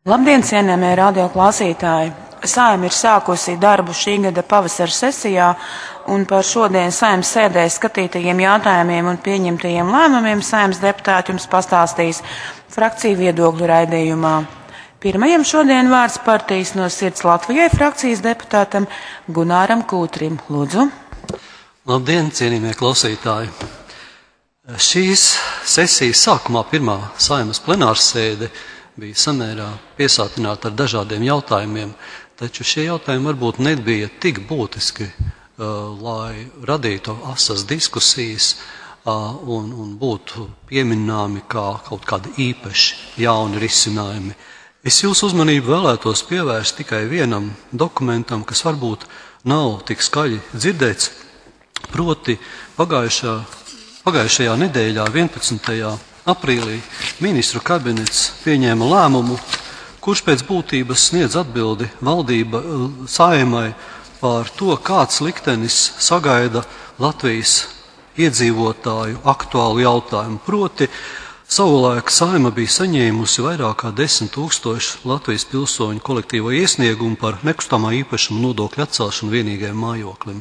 Labdien, cienījamie radioklausītāji! Saeima ir sākusi darbu šī gada pavasara sesijā, un par šodienas Saeimas sēdē skatītajiem jautājumiem un pieņemtajiem lēmumiem Saeimas deputāti jums pastāstīs frakciju viedokļu raidījumā. Pirmajam šodien vārds partijas No sirds Latvijai frakcijas deputātam Gunāram Kūtrim. Lūdzu. Labdien, cienījamie klausītāji! Šīs sesijas sākumā pirmā Saeimas plenārsēde bija samērā piesātināta ar dažādiem jautājumiem, taču šie jautājumi varbūt nebija tik būtiski, lai radītu asas diskusijas un būtu pieminami kā kaut kādi īpaši jauni risinājumi. Es jūsu uzmanību vēlētos pievērst tikai vienam dokumentam, kas varbūt nav tik skaļi dzirdēts, proti pagājušajā nedēļā 11. aprīlī ministru kabinets pieņēma lēmumu, kurš pēc būtības sniedz atbildi valdība Saeimai par to, kāds liktenis sagaida Latvijas iedzīvotāju aktuālu jautājumu. Proti, savulaik Saeima bija saņēmusi vairāk kā 10 000 Latvijas pilsoņu kolektīvo iesniegumu par nekustamā īpašuma nodokļu atcelšanu vienīgajam mājoklim.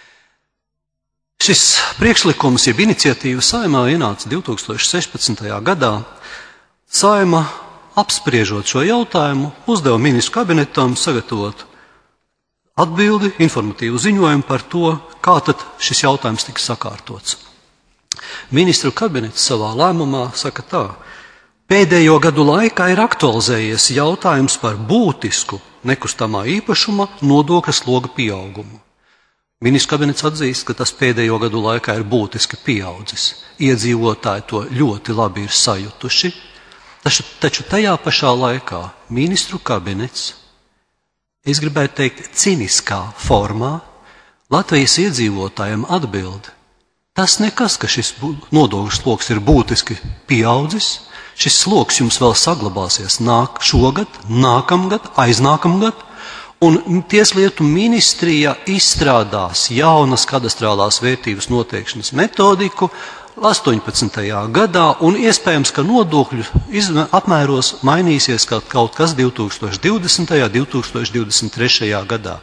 Šis priekšlikums, jeb iniciatīva Saeimā ienāca 2016. gadā. Saeima, apspriežot šo jautājumu, uzdeva ministru kabinetam sagatavot atbildi, informatīvu ziņojumu par to, kā tad šis jautājums tika sakārtots. Ministru kabinets savā lēmumā saka tā: pēdējo gadu laikā ir aktualizējies jautājums par būtisku nekustamā īpašuma nodokļa sloga pieaugumu. Ministru kabinets atzīst, ka tas pēdējo gadu laikā ir būtiski pieaudzis. Iedzīvotāji to ļoti labi ir sajutuši, taču tajā pašā laikā ministru kabinets, es gribētu teikt, ciniskā formā, Latvijas iedzīvotājiem atbild: tas nekas, ka šis nodokļu sloks ir būtiski pieaudzis, šis sloks jums vēl saglabāsies šogad, nākamgad, aiznākamgad, un Tieslietu ministrija izstrādās jaunas kadastrālās vērtības noteikšanas metodiku 18. gadā, un iespējams, ka nodokļu apmēros mainīsies kaut kas 2020. un 2023. gadā.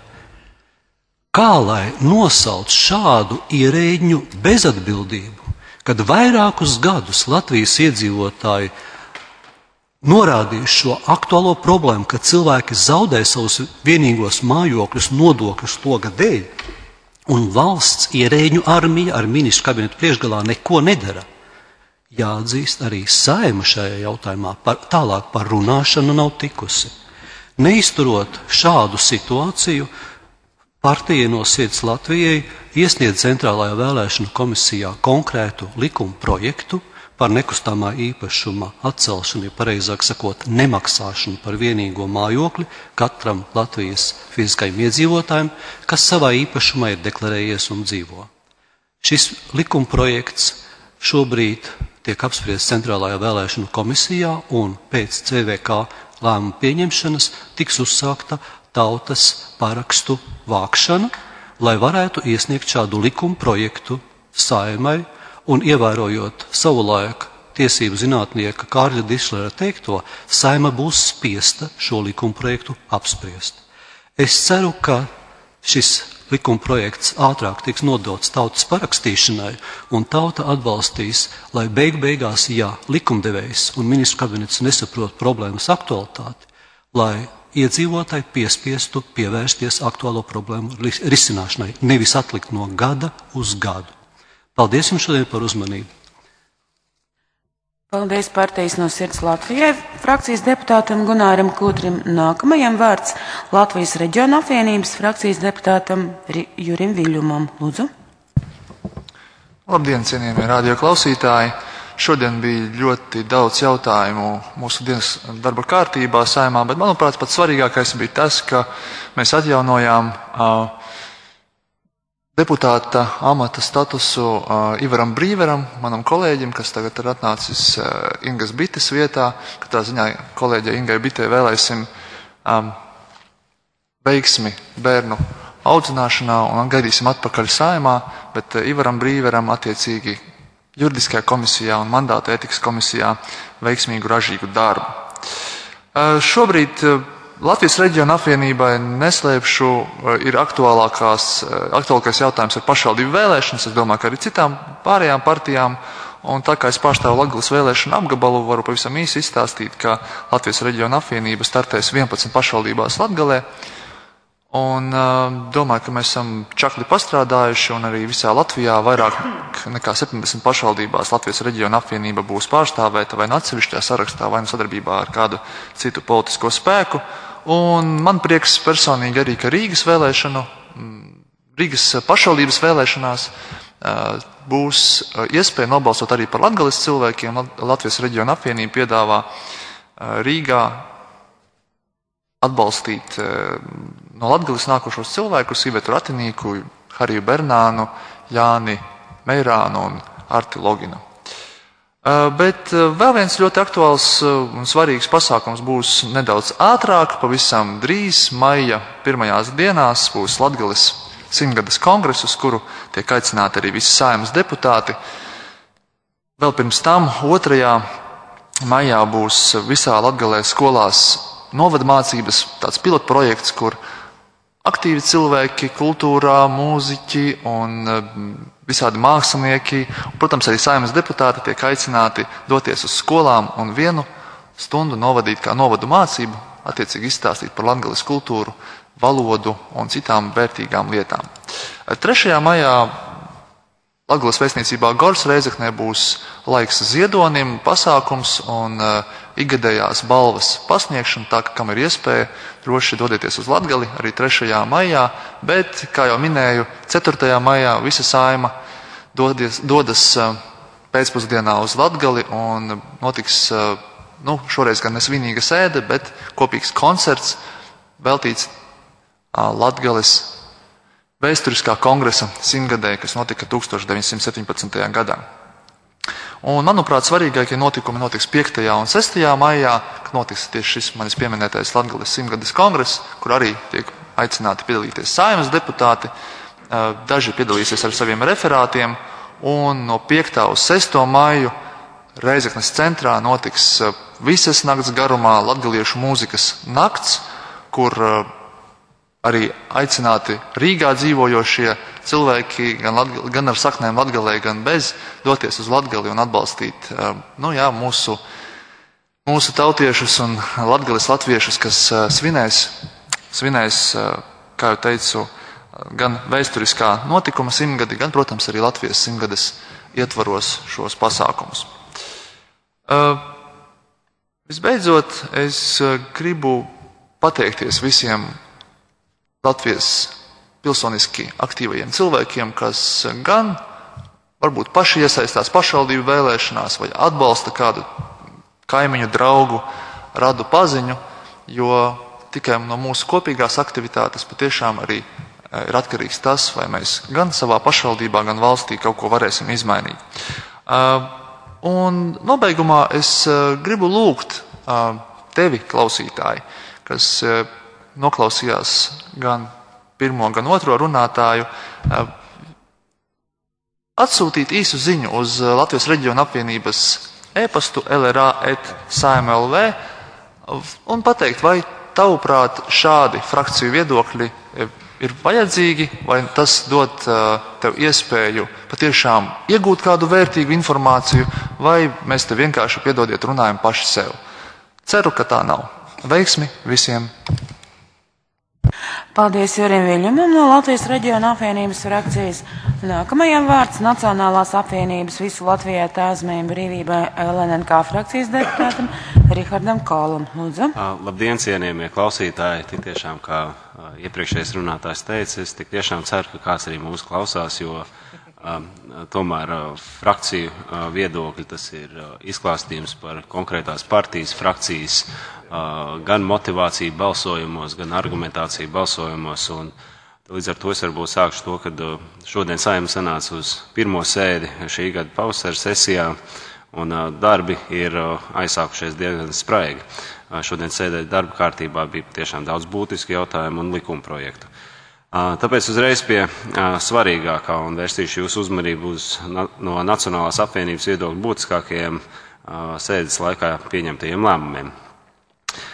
Kā lai nosauc šādu ierēģņu bezatbildību, kad vairākus gadus Latvijas iedzīvotāji norādījuši šo aktuālo problēmu, ka cilvēki zaudē savus vienīgos mājokļus nodokļu sloga dēļ, un valsts ierēģņu armija ar ministru kabinetu priekšgalā neko nedara? Jāatzīst, arī Saeima šajā jautājumā tālāk par runāšanu nav tikusi. Neizturot šādu situāciju, partija No sirds Latvijai iesniedz Centrālajā vēlēšanu komisijā konkrētu likuma projektu par nekustamā īpašuma atcelšanu, ja pareizāk sakot, nemaksāšanu par vienīgo mājokli katram Latvijas fiziskajam iedzīvotājiem, kas savā īpašumā ir deklarējies un dzīvo. Šis likuma projekts šobrīd tiek apspriests Centrālajā vēlēšanu komisijā, un pēc CVK lēmuma pieņemšanas tiks uzsākta tautas parakstu vākšana, lai varētu iesniegt šādu likuma projektu Saeimai, un ievērojot savulaik tiesību zinātnieka Kārļa Dišlera teikto, Saeima būs spiesta šo likumprojektu apspriest. Es ceru, ka šis likumprojekts ātrāk tiks nodots tautas parakstīšanai, un tauta atbalstīs, lai beigās, ja likumdevējs un ministru kabinets nesaprot problēmas aktualitāti, lai iedzīvotāji piespiestu pievērsties aktuālo problēmu risināšanai, nevis atlikt no gada uz gadu. Paldies jums šodien par uzmanību. Paldies partijas No sirds Latvijai frakcijas deputātam Gunāram Kūtrim. Nākamajam vārds Latvijas reģiona apvienības frakcijas deputātam Jurim Viļņumam. Lūdzu. Labdien, cienījamie radioklausītāji! Šodien bija ļoti daudz jautājumu mūsu dienas darba kārtībā Saeimā, bet manuprāt pats svarīgākais bija tas, ka mēs atjaunojām deputāta amata statusu Ivaram Brīveram, manam kolēģim, kas tagad ir atnācis Ingas Bites vietā. Katrā ziņā kolēģei Ingai Bitei vēlēsim veiksmi bērnu audzināšanā un gaidīsim atpakaļ Saeimā, bet Ivaram Brīveram attiecīgi juridiskajā komisijā un mandāta ētikas komisijā veiksmīgu ražīgu darbu. Šobrīd Latvijas reģiona apvienībai, neslēpšu, ir aktuālākais jautājums ar pašvaldību vēlēšanas. Es domāju, ka arī citām pārējām partijām. Un tā kā es pārstāvu Latgales vēlēšanu apgabalu, varu pavisam īsi izstāstīt, ka Latvijas reģiona apvienība startēs 11 pašvaldībās Latgalē. Un domāju, ka mēs esam čakli pastrādājuši, un arī visā Latvijā vairāk nekā 70 pašvaldībās Latvijas reģiona apvienība būs pārstāvēta vai atsevišķā sarakstā, vai sadarbībā ar kādu citu politisko spēku. Un man prieks personīgi arī, ka Rīgas pašvaldības vēlēšanās būs iespēja nobalsot arī par Latgales cilvēkiem. Latvijas reģiona apvienība piedāvā Rīgā atbalstīt no Latgales nākošos cilvēkus, Ivetu Ratinīku, Hariju Bernānu, Jāni Meirānu un Arti Loginu. Bet vēl viens ļoti aktuāls un svarīgs pasākums būs nedaudz ātrāk, pavisam drīz, maija pirmajās dienās būs Latgales 100-gades kongress, uz kuru tiek aicināti arī visi Saeimas deputāti. Vēl pirms tam 2. maijā būs visā Latgalē skolās novadmācības, tāds pilotprojekts, kur aktīvi cilvēki kultūrā, mūziķi un visādi mākslinieki, un, protams, arī Saeimas deputāti tiek aicināti doties uz skolām un 1 stundu novadīt kā novadu mācību, attiecīgi izstāstīt par Latgales kultūru, valodu un citām vērtīgām lietām. 3. maijā Latgales vēstniecībā Gors Reizeknē būs laiks ziedonim, pasākums un ikgadējās balvas pasniegšana, tā ka, kam ir iespēja, droši dodieties uz Latgali arī 3. maijā, bet, kā jau minēju, 4. maijā visa Saeima dodas pēcpusdienā uz Latgali un notiks, šoreiz gan nesvinīga sēde, bet kopīgs koncerts veltīts Latgales vēsturiskā kongresa 100-gadē, kas notika 1917. gadā. Un, manuprāt, svarīgākie notikumi notiks 5. un 6. maijā, kad notiks tieši šis manis pieminētais Latgales 100-gades kongress, kur arī tiek aicināti piedalīties Saeimas deputāti. Daži piedalīsies ar saviem referātiem, un no 5. uz 6. maiju Reizeknes centrā notiks visas nakts garumā latgaliešu mūzikas nakts, kur arī aicināti Rīgā dzīvojošie cilvēki, gan ar saknēm Latgalē, gan bez, doties uz Latgali un atbalstīt mūsu tautiešus un Latgales latviešus, kas svinēs, kā jau teicu, gan vēsturiskā notikuma 100-gadi, gan, protams, arī Latvijas 100-gades ietvaros šos pasākumus. Visbeidzot, es gribu pateikties visiem Latvijas pilsoniski aktīvajiem cilvēkiem, kas gan varbūt paši iesaistās pašvaldību vēlēšanās vai atbalsta kādu kaimiņu, draugu, radu paziņu, jo tikai no mūsu kopīgās aktivitātes patiešām arī ir atkarīgs tas, vai mēs gan savā pašvaldībā, gan valstī kaut ko varēsim izmainīt. Un nobeigumā es gribu lūgt tevi, klausītāji, kas noklausījās gan pirmo, gan otro runātāju, atsūtīt īsu ziņu uz Latvijas reģiona apvienības e-pastu lra@saima.lv un pateikt, vai tavuprāt šādi frakciju viedokļi ir vajadzīgi, vai tas dod tev iespēju patiešām iegūt kādu vērtīgu informāciju, vai mēs te vienkārši, piedodiet, runājam paši sev. Ceru, ka tā nav. Veiksmi visiem! Paldies Jurim Viļņumam no Latvijas reģiona apvienības frakcijas. Nākamajam vārds Nacionālās apvienības visu Latvijai tēvzemēm brīvībai LNNK frakcijas deputātam Rihardam Kolam. Lūdzu. Labdien, cienījamie klausītāji. Tik tiešām, kā iepriekšējais runātājs teica, es tik tiešām ceru, ka kāds arī mūs klausās, jo tomēr frakciju viedokļi, tas ir izklāstījums par konkrētās partijas frakcijas gan motivāciju balsojumos, gan argumentāciju balsojumos. Un līdz ar to es varbūt sākšu to, ka šodien Saeima sanāca uz pirmo sēdi šī gada pavasara sesijā, un darbi ir aizsākušies diezgan spraigi. Šodien sēdē darba kārtībā bija tiešām daudz būtisku jautājumu un likuma projektu. Tāpēc uzreiz pie svarīgākā un vērstīšu jūsu uzmanību uz no Nacionālās apvienības viedokļu būtiskākajiem sēdes laikā pieņemtajiem lēmumiem.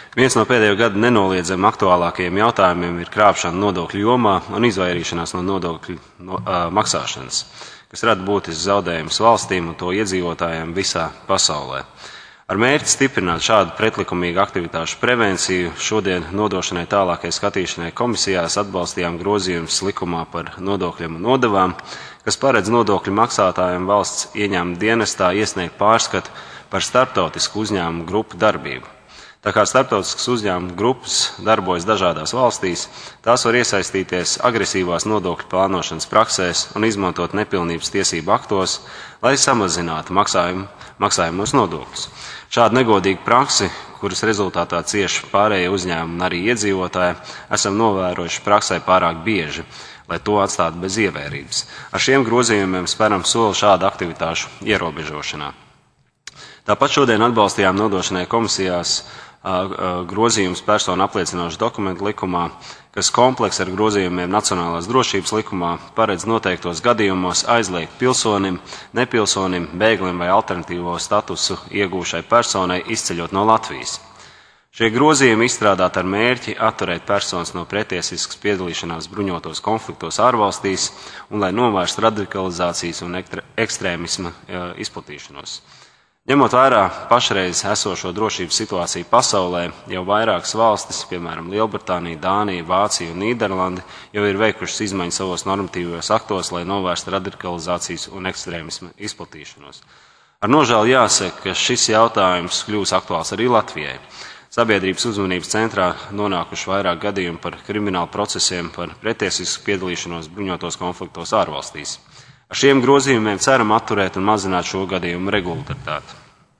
Viens no pēdējo gadu nenoliedzami aktuālākajiem jautājumiem ir krāpšana nodokļu jomā un izvairīšanās no nodokļu maksāšanas, kas rada būtisks zaudējumus valstīm un to iedzīvotājiem visā pasaulē. Ar mērķi stiprināt šādu pretlikumīgu aktivitāšu prevenciju, šodien nodošanai tālākai skatīšanai komisijās atbalstījām grozījumus likumā par nodokļiem un nodevām, kas paredz nodokļu maksātājiem valsts ieņēmuma dienestā iesniegt pārskatu par starptautisku uzņēmumu grupu darbību. Tā kā starptautiskas uzņēmumu grupas darbojas dažādās valstīs, tās var iesaistīties agresīvās nodokļu plānošanas praksēs un izmantot nepilnības tiesību aktos, lai samazinātu maksājumos nodokļus. Šādu negodīgu praksi, kuras rezultātā cieši pārējie uzņēmumi un arī iedzīvotāji, esam novērojuši praksē pārāk bieži, lai to atstātu bez ievērības. Ar šiem grozījumiem speram soli šādu aktivitāšu ierobežošanā. Tāpat šodien atbalstījām nodošanai komisijās grozījums personu apliecinošu dokumentu likumā, kas kompleks ar grozījumiem Nacionālās drošības likumā paredz noteiktos gadījumos aizliegt pilsonim, nepilsonim, bēglim vai alternatīvo statusu iegūšai personai izceļot no Latvijas. Šie grozījumi izstrādāti ar mērķi atturēt personas no pretiesiskas piedalīšanās bruņotos konfliktos ārvalstīs un lai novērstu radikalizācijas un ekstrēmisma izplatīšanos. Ņemot vērā pašreiz esošo drošības situāciju pasaulē, jau vairākas valstis, piemēram Lielbritānija, Dānija, Vācija un Nīderlandi, jau ir veikušas izmaiņas savos normatīvajos aktos, lai novērstu radikalizācijas un ekstrēmisma izplatīšanos. Ar nožēlu jāsaka, ka šis jautājums kļūs aktuāls arī Latvijai. Sabiedrības uzmanības centrā nonākuši vairāk gadījumu par kriminālu procesiem par pretiesisku piedalīšanos bruņotos konfliktos ārvalstīs. Ar šiem grozījumiem ceram atturēt un mazināt šo gadījumu regularitāti.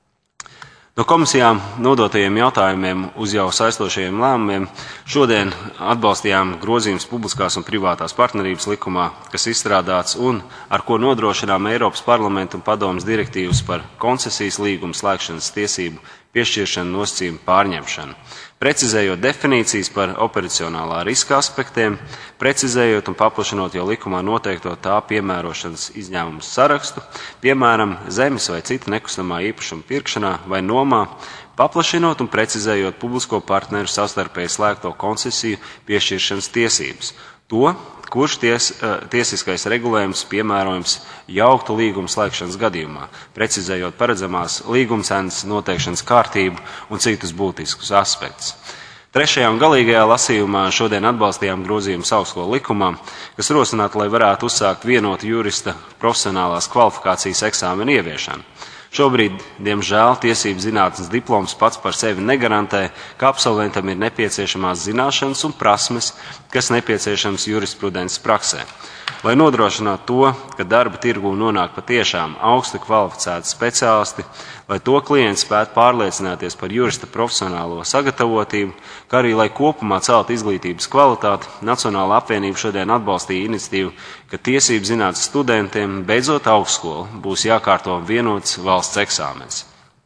No komisijām nodotajiem jautājumiem uz jau saistošajiem lēmumiem šodien atbalstījām grozījumus publiskās un privātās partnerības likumā, kas izstrādāts un ar ko nodrošinām Eiropas parlamenta un padomes direktīvas par koncesijas līgumu slēgšanas tiesību piešķiršanu nosacījumu pārņemšanu, precizējot definīcijas par operacionālā riska aspektiem, precizējot un paplašinot jau likumā noteikto tā piemērošanas izņēmumu sarakstu, piemēram, zemes vai cita nekustamā īpašuma pirkšanā vai nomā, paplašinot un precizējot publisko partneru savstarpēji slēgto koncesiju piešķiršanas tiesības. To, kurš tiesiskais regulējums piemērojams jauktu līguma slēgšanas gadījumā, precizējot paredzamās līguma cenas noteikšanas kārtību un citus būtiskus aspektus. Trešajā un galīgajā lasījumā šodien atbalstījām grozījumus augstskolu likumā, kas rosinātu, lai varētu uzsākt vienotu jurista profesionālās kvalifikācijas eksāmenu ieviešanu. Šobrīd, diemžēl, tiesību zinātnes diploms pats par sevi negarantē, ka absolventam ir nepieciešamās zināšanas un prasmes, kas nepieciešams jurisprudences praksē. Lai nodrošinātu to, ka darba tirgū nonāk patiešām augsti kvalificēti speciālisti, lai to klients spētu pārliecināties par jurista profesionālo sagatavotību, kā arī lai kopumā celtu izglītības kvalitāti, Nacionālā apvienība šodien atbalstīja iniciatīvu, ka tiesību zinātnes studentiem beidzot augstskolu būs jākārto vienots valsts eksāmens.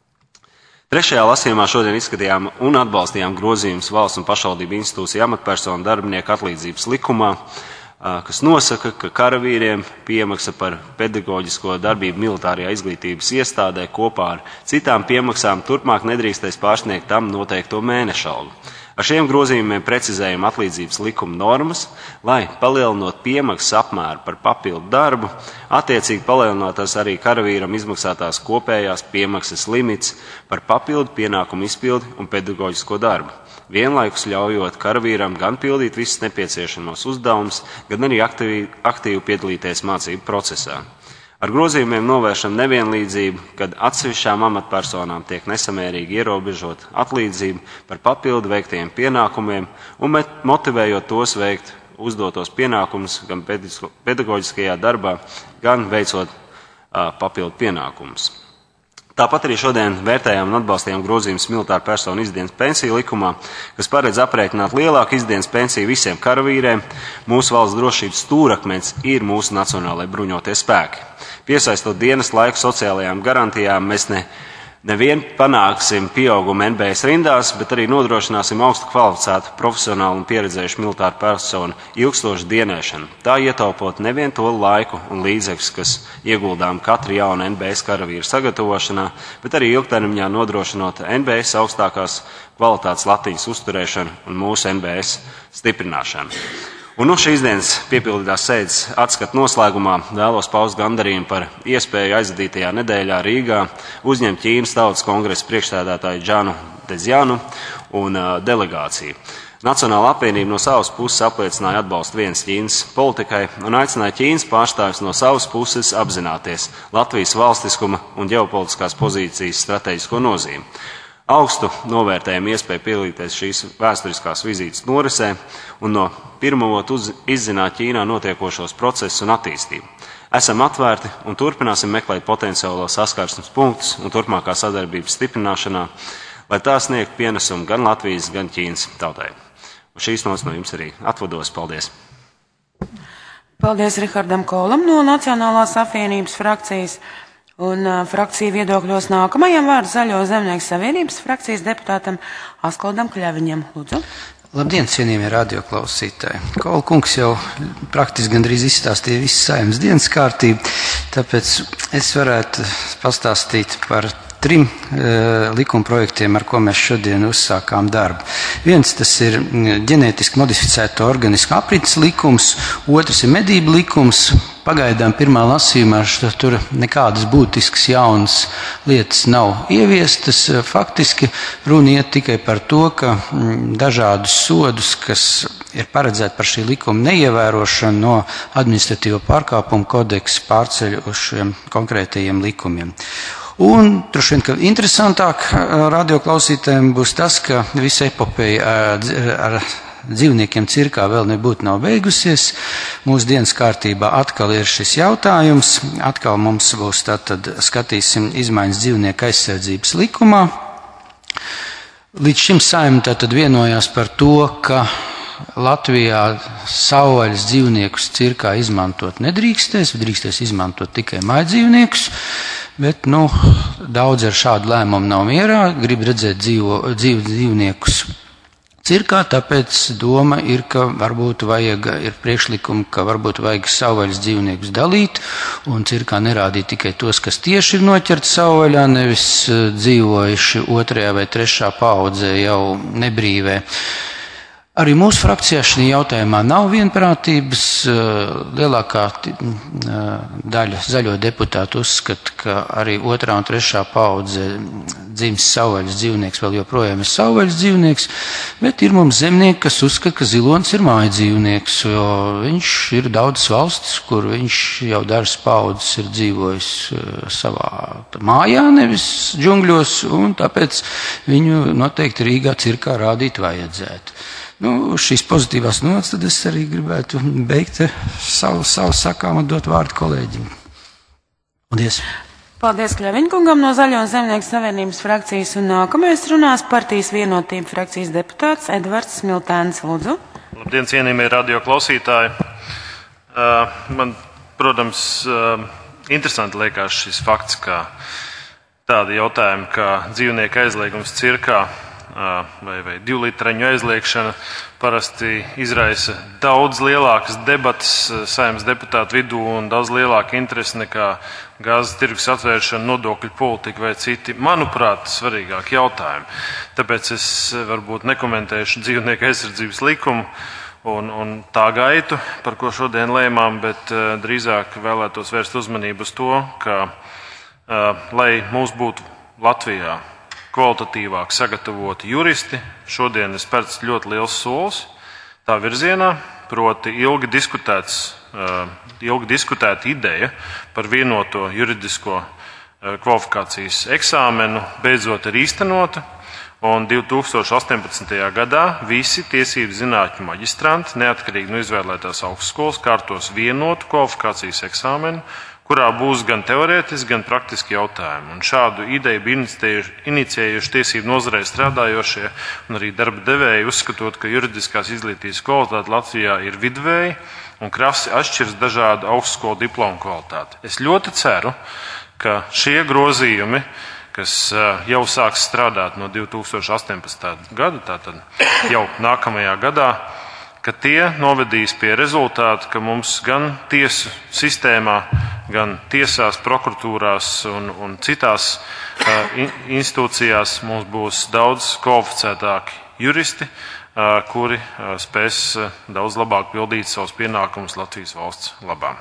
Trešajā lasījumā šodien izskatījām un atbalstījām grozījumus valsts un pašvaldību institūciju amatpersonu darbinieku atlīdzības likumā, kas nosaka, ka karavīriem piemaksa par pedagoģisko darbību militārajā izglītības iestādē kopā ar citām piemaksām turpmāk nedrīkstēs pārsniegt tam noteikto mēneša algu. Ar šiem grozījumiem precizējam atlīdzības likuma normas, lai palielinot piemaksas apmēru par papildu darbu, attiecīgi palielinātās arī karavīram izmaksātās kopējās piemaksas limits par papildu pienākumu izpildi un pedagoģisko darbu. Vienlaikus ļaujot karavīram gan pildīt visus nepieciešamos uzdevumus, gan arī aktīvi piedalīties mācību procesā. Ar grozījumiem novēršam nevienlīdzību, kad atsevišķām amatpersonām tiek nesamērīgi ierobežot atlīdzību par papildu veiktajiem pienākumiem un motivējot tos veikt uzdotos pienākumus gan pedagoģiskajā darbā, gan veicot papildu pienākumus. Tāpat arī šodien vērtējām un atbalstījām grozījumus militāru personu izdienas pensiju likumā, kas paredz aprēķināt lielāku izdienas pensiju visiem karavīriem. Mūsu valsts drošības stūrakmens ir mūsu nacionālajie bruņotie spēki. Piesaistot dienas laiku sociālajām garantijām, mēs Nevien panāksim pieaugumu NBS rindās, bet arī nodrošināsim augstu kvalificētu, profesionālu un pieredzējušu militāru personu ilgstošu dienēšanu. Tā ietaupot nevien to laiku un līdzekļus, kas ieguldām katra jauna NBS karavīra sagatavošanā, bet arī ilgtermiņā nodrošinot NBS augstākās kvalitātes latiņas uzturēšanu un mūsu NBS stiprināšanu. Un šīs dienas piepildītās sēdes atskata noslēgumā vēlos paust gandarījumu par iespēju aizvadītajā nedēļā Rīgā uzņemt Ķīnas Tautas kongresa priekšsēdētāju Džanu Dezjanu un delegāciju. Nacionāla apvienība no savas puses apliecināja atbalstu vienas Ķīnas politikai un aicināja Ķīnas pārstāvis no savas puses apzināties Latvijas valstiskuma un ģeopolitiskās pozīcijas strateģisko nozīmi. Augstu novērtējumu iespēju piedalīties šīs vēsturiskās vizītes norisē un no pirmavot izzināt Ķīnā notiekošos procesus un attīstību. Esam atvērti un turpināsim meklēt potenciālo saskarsmes punktus un turpmākā sadarbības stiprināšanā, lai tā sniegtu pienesumu gan Latvijas, gan Ķīnas tautai. Un šīs nots no jums arī atvados. Paldies! Paldies Rihardam Kolam no Nacionālās apvienības frakcijas. Un frakcija viedokļos nākamajam vārdu Zaļo zemnieku savienības frakcijas deputātam Askoldam Kļaviņam. Lūdzu. Labdien, cienījamie radioklausītāji. Kola kungs jau praktiski gandrīz izstāstīja visu Saeimas dienas kārtību, tāpēc es varētu pastāstīt par 3 likumprojektiem, ar ko mēs šodien uzsākām darbu. Viens tas ir ģenētiski modificēto organismu aprits likums, otrs ir medību likums. Pagaidām pirmā lasījumā tur nekādas būtiskas jaunas lietas nav ieviestas. Faktiski runa iet tikai par to, ka dažādus sodus, kas ir paredzēti par šī likuma neievērošanu no administratīvo pārkāpumu kodeksa pārceļ uz šiem konkrētajiem likumiem. Un droši vien, ka interesantāk radioklausītājiem būs tas, ka visa epopeja ar dzīvniekiem cirkā vēl nav beigusies. Mūsu dienas kārtībā atkal ir šis jautājums. Atkal mums būs tātad skatīsim izmaiņas dzīvnieku aizsardzības likumā. Līdz šim Saeima tātad vienojās par to, ka Latvijā savvaļas dzīvniekus cirkā izmantot nedrīkstēs, drīkstēs izmantot tikai mājdzīvniekus. Bet, daudz ar šādu lēmumu nav mierā, grib redzēt dzīvniekus cirkā, tāpēc doma ir, ka varbūt ir priekšlikumi, ka varbūt vajag savvaļas dzīvniekus dalīt un cirkā nerādīt tikai tos, kas tieši ir noķerti savvaļā, nevis dzīvojuši 2. vai 3. paaudzē jau nebrīvē. Arī mūsu frakcijā šajā jautājumā nav vienprātības. Lielākā daļa zaļo deputātu uzskata, ka arī 2. un 3. paudze dzimis savvaļas dzīvnieks vēl joprojām ir savvaļas dzīvnieks, bet ir mums zemnieki, kas uzskata, ka zilonis ir mājdzīvnieks, jo viņš ir daudzas valstis, kur viņš jau dažas paudzes ir dzīvojis savā mājā, nevis džungļos, un tāpēc viņu noteikti Rīgā cirkā rādīt vajadzētu. Šīs pozitīvās nots, tad es arī gribētu beigt savu sakām un dot vārdu kolēģim. Paldies! Paldies Kļaviņkungam no Zaļo zemnieku savienības frakcijas, un nākamais runās partijas vienotība frakcijas deputāts Edvards Smiltēns. Lūdzu. Labdien, cienījamie radio klausītāji! Man, protams, interesanti liekas šis fakts, ka tādi jautājumi, kā dzīvnieku aizliegums cirkā vai 2 litreņu aizliekšana parasti izraisa daudz lielākas debatas Saeimas deputātu vidū un daudz lielāka interese nekā gāzes tirgus atvēršana, nodokļu politika vai citi, manuprāt, svarīgāki jautājumi. Tāpēc es varbūt nekomentēšu dzīvnieku aizsardzības likumu un tā gaitu, par ko šodien lēmām, bet drīzāk vēlētos vērst uzmanību uz to, ka, lai mums būtu Latvijā kvalitatīvāk sagatavoti juristi, šodien ir spērts ļoti liels solis tā virzienā, proti ilgi diskutēta ideja par vienoto juridisko kvalifikācijas eksāmenu beidzot ir īstenota, un 2018. gadā visi tiesību zinātņu maģistranti, neatkarīgi no izvēlētās augstskolas, kārtos vienotu kvalifikācijas eksāmenu, kurā būs gan teorētiski, gan praktiski jautājumi. Un šādu ideju bija inicijējuši tiesību nozarē strādājošie un arī darba devēji, uzskatot, ka juridiskās izglītības kvalitāte Latvijā ir vidvēji un krasi atšķiras dažādu augstskolu diplomu kvalitāti. Es ļoti ceru, ka šie grozījumi, kas jau sāks strādāt no 2018. gada, tātad jau nākamajā gadā, ka tie novedīs pie rezultāta, ka mums gan tiesu sistēmā, gan tiesās, prokuratūrās un citās institūcijās mums būs daudz kvalificētāki juristi, kuri spēs daudz labāk pildīt savus pienākumus Latvijas valsts labā.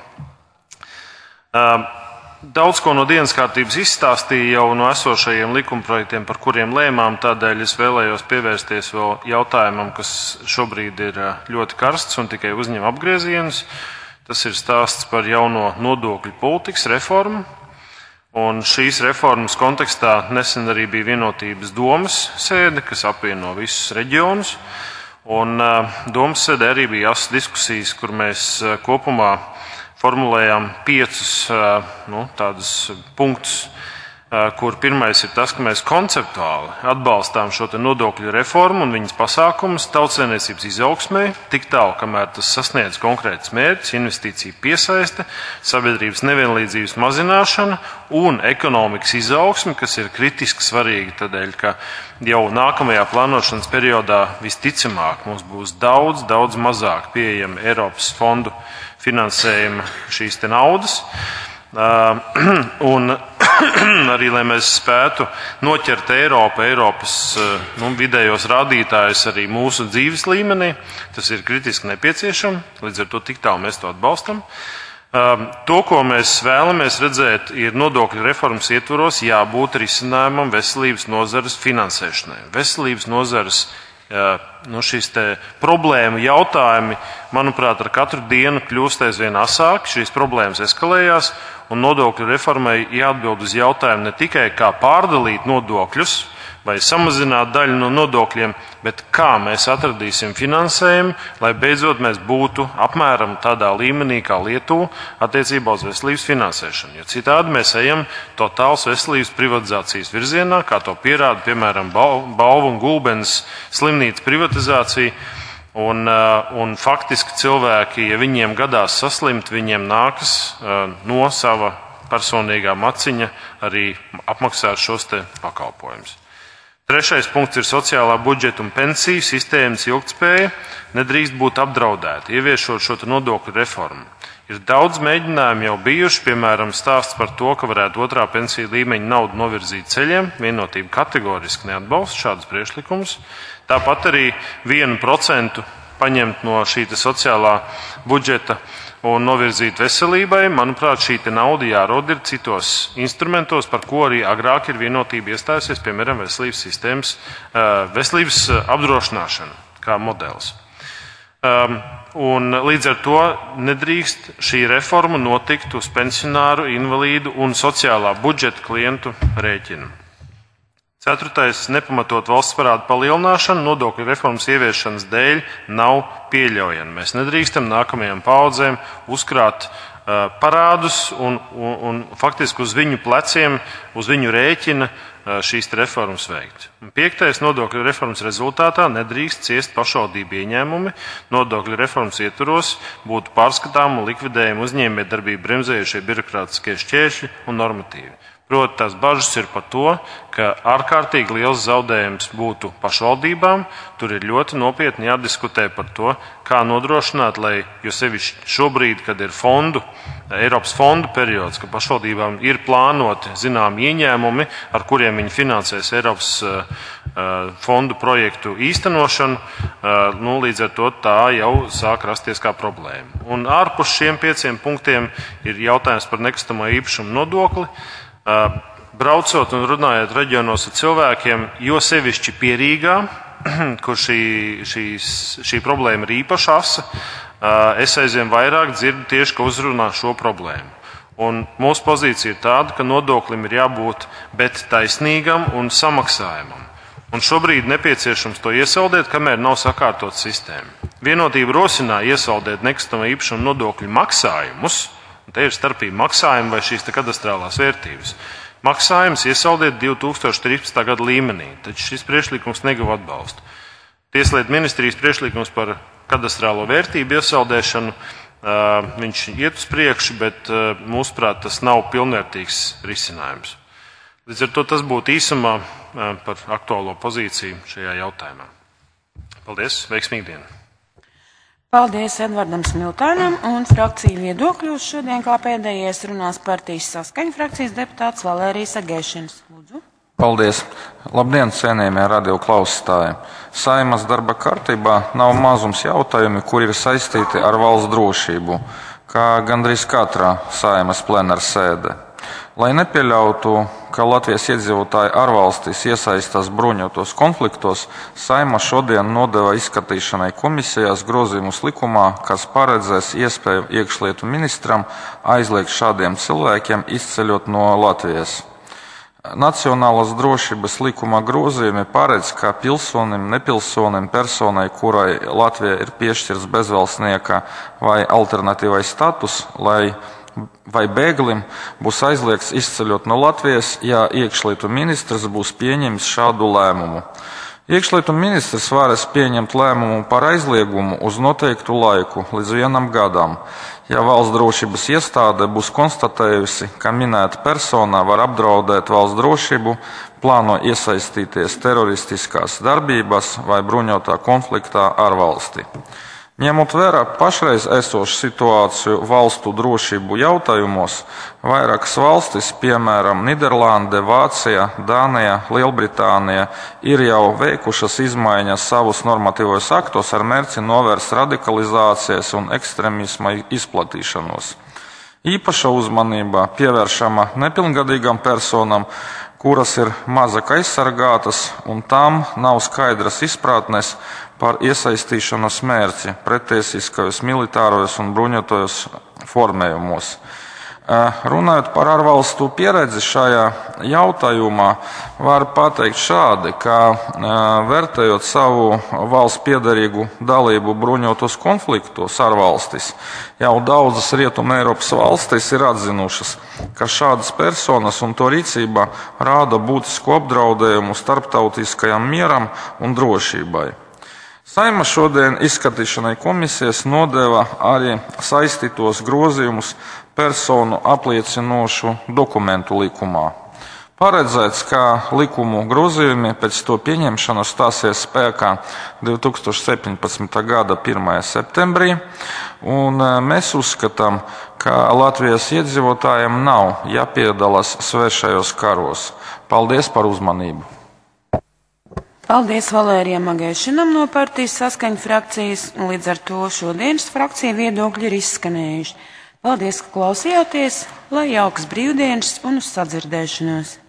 Daudz ko no dienas kārtības izstāstīja jau no esošajiem likumprojektiem, par kuriem lēmām, tādēļ es vēlējos pievērsties vēl jautājumam, kas šobrīd ir ļoti karsts un tikai uzņem apgriezienus. Tas ir stāsts par jauno nodokļu politikas reformu. Un šīs reformas kontekstā nesen arī bija vienotības domas sēde, kas apvieno visus reģionus. Un domas sēdē arī bija jāsas diskusijas, kur mēs kopumā formulējām 5 tādus punktus, kur pirmais ir tas, ka mēs konceptuāli atbalstām šo nodokļu reformu un viņas pasākumus tautsaimniecības izaugsmē, tik tālu, kamēr tas sasniedz konkrētus mērķus, investīciju piesaiste, sabiedrības nevienlīdzības mazināšana un ekonomikas izaugsme, kas ir kritiski svarīga tādēļ, ka jau nākamajā plānošanas periodā visticamāk mums būs daudz mazāk pieejama Eiropas fondu finansējuma šīs naudas. Un arī, lai mēs spētu noķert Eiropas vidējos rādītājus arī mūsu dzīves līmenī, tas ir kritiski nepieciešams, līdz ar to tik tālu mēs to atbalstam. To, ko mēs vēlamies redzēt, ir nodokļu reformas ietvaros jābūt risinājumam veselības nozares finansēšanai. Veselības nozares šīs problēmu jautājumi, manuprāt, ar katru dienu kļūst aizvien asāki, šīs problēmas eskalējās, un nodokļu reformai jāatbild uz jautājumu ne tikai kā pārdalīt nodokļus vai samazināt daļu no nodokļiem, bet kā mēs atradīsim finansējumu, lai beidzot mēs būtu apmēram tādā līmenī kā Lietuva attiecībā uz veselības finansēšanu. Jo citādi mēs ejam totāls veselības privatizācijas virzienā, kā to pierāda, piemēram, Balvu un Gulbenes slimnīca privatizācija. Un faktiski cilvēki, ja viņiem gadās saslimt, viņiem nākas no sava personīgā maciņa arī apmaksāt šos pakalpojumus. Trešais punkts ir sociālā budžeta un pensiju sistēmas ilgtspēja nedrīkst būt apdraudēta, ieviešot šo nodokļu reformu. Ir daudz mēģinājumu jau bijuši, piemēram, stāsts par to, ka varētu otrā pensiju līmeņa naudu novirzīt ceļiem, vienotība kategoriski neatbalsta šādus priekšlikumus. Tāpat arī 1% paņemt no šī sociālā budžeta un novirzīt veselībai. Manuprāt, šī nauda jārod ir citos instrumentos, par ko arī agrāk ir vienotība iestājusies, piemēram, veselības apdrošināšana kā modelis. Un līdz ar to nedrīkst šī reforma notikt uz pensionāru, invalīdu un sociālā budžeta klientu rēķinu. Ceturtais, nepamatot valsts parādu palielināšanu nodokļu reformas ieviešanas dēļ nav pieļaujama. Mēs nedrīkstam nākamajām paudzēm uzkrāt parādus un faktiski uz viņu pleciem, uz viņu rēķina šīs reformas veikt. Piektais, nodokļu reformas rezultātā nedrīkst ciest pašvaldību ieņēmumi. Nodokļu reformas ietvaros būtu pārskatām un likvidējumi uzņēmējdarbību bremzējušie birokrātiskie šķēršļi un normatīvi. Proti, tās bažas ir par to, ka ārkārtīgi liels zaudējums būtu pašvaldībām. Tur ir ļoti nopietni jādiskutē par to, kā nodrošināt, lai, jo sevišķi šobrīd, kad ir Eiropas fondu periods, ka pašvaldībām ir plānoti zināmi ieņēmumi, ar kuriem viņi finansēs Eiropas fondu projektu īstenošanu, līdz ar to tā jau sāk rasties kā problēma. Un ārpus šiem 5 punktiem ir jautājums par nekustamo īpašumu nodokli. Braucot un runājot reģionos ar cilvēkiem, jo sevišķi Pierīgā, kur šī problēma ir īpaši asa, es aizvien vairāk dzirdu tieši, ka uzrunā šo problēmu. Un mūsu pozīcija ir tāda, ka nodoklim ir jābūt bet taisnīgam un samaksājumam. Un šobrīd nepieciešams to iesaldēt, kamēr nav sakārtot sistēma. Vienotība rosināja iesaldēt nekustamā īpašuma nodokļu maksājumus. Un te ir starpība maksājuma vai šīs kadastrālās vērtības. Maksājums iesaldēt 2013. gada līmenī, taču šis priekšlikums neguva atbalstu. Tieslietu ministrijas priekšlikums par kadastrālo vērtību iesaldēšanu, viņš iet uz priekšu, bet mūsuprāt tas nav pilnvērtīgs risinājums. Līdz ar to tas būtu īsumā par aktuālo pozīciju šajā jautājumā. Paldies, veiksmīgu dienu! Paldies Edvardam Smiltēnam un frakciju viedokļos. Šodien kā pēdējais runās partijas Saskaņa frakcijas deputāts Valērijas Agēšins. Lūdzu. Paldies! Labdien, cienījamie radio klausītāji! Saeimas darba kārtībā nav mazums jautājumi, kuri ir saistīti ar valsts drošību, kā gandrīz katrā Saeimas plenāra sēde. Lai nepieļautu, ka Latvijas iedzīvotāji ārvalstīs iesaistās bruņotos konfliktos, Saeima šodien nodeva izskatīšanai komisijās grozījumus likumā, kas paredzēs iespēju iekšlietu ministram aizliegt šādiem cilvēkiem izceļot no Latvijas. Nacionālās drošības likuma grozījumi paredz, ka pilsonim, nepilsonim, personai, kurai Latvijai ir piešķirts bezvalstnieka vai alternatīvais status, vai bēglim būs aizliegts izceļot no Latvijas, ja iekšlietu ministrs būs pieņemis šādu lēmumu. Iekšlietu ministrs varēs pieņemt lēmumu par aizliegumu uz noteiktu laiku līdz 1 gadam, ja valsts drošības iestāde būs konstatējusi, ka minēta persona var apdraudēt valsts drošību, plāno iesaistīties teroristiskās darbībās vai bruņotā konfliktā ar valsti. Ņemot vērā pašreiz esošu situāciju valstu drošību jautājumos, vairākas valstis, piemēram, Nīderlande, Vācija, Dānija, Lielbritānija, ir jau veikušas izmaiņas savus normatīvos aktos ar mērķi novērst radikalizācijas un ekstremisma izplatīšanos. Īpaša uzmanība pievēršama nepilngadīgām personām, kuras ir mazāk aizsargātas un tām nav skaidras izpratnes par iesaistīšanos mērķi pretiesiskajos militāros un bruņotajos formējumos. Runājot par ārvalstu pieredzi šajā jautājumā, var pateikt šādi, ka vērtējot savu valsts piederīgu dalību bruņotos konfliktos ārvalstis, jau daudzas Rietuma Eiropas valstis ir atzinušas, ka šādas personas un to rīcība rāda būtisku apdraudējumu starptautiskajam mieram un drošībai. Saeima šodien izskatīšanai komisijas nodeva arī saistītos grozījumus personu apliecinošu dokumentu likumā. Paredzēts, ka likumu grozījumi pēc to pieņemšanas stāsies spēkā 2017. gada 1. septembrī, un mēs uzskatām, ka Latvijas iedzīvotājiem nav jāpiedalās svešajos karos. Paldies par uzmanību! Paldies Valērijam Agēšinam no partijas Saskaņa frakcijas, un līdz ar to šodienas frakcija viedokļi ir izskanējuši. Paldies, ka klausījāties, lai jaukas brīvdienas un uz sadzirdēšanos!